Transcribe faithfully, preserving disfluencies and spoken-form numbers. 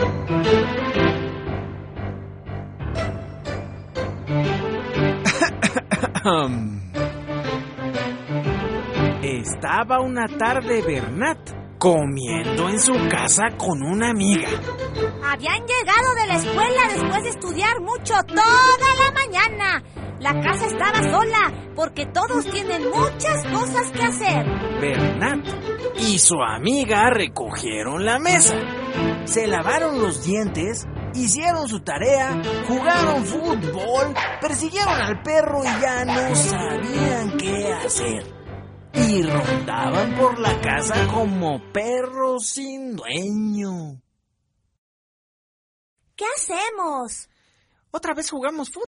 Estaba una tarde Bernat comiendo en su casa con una amiga. Habían llegado de la escuela después de estudiar mucho toda la mañana. La casa estaba sola porque todos tienen muchas cosas que hacer. Bernat y su amiga recogieron la mesa, se lavaron los dientes, hicieron su tarea, jugaron fútbol, persiguieron al perro y ya no sabían qué hacer. Y rondaban por la casa como perros sin dueño. ¿Qué hacemos? Otra vez jugamos fútbol.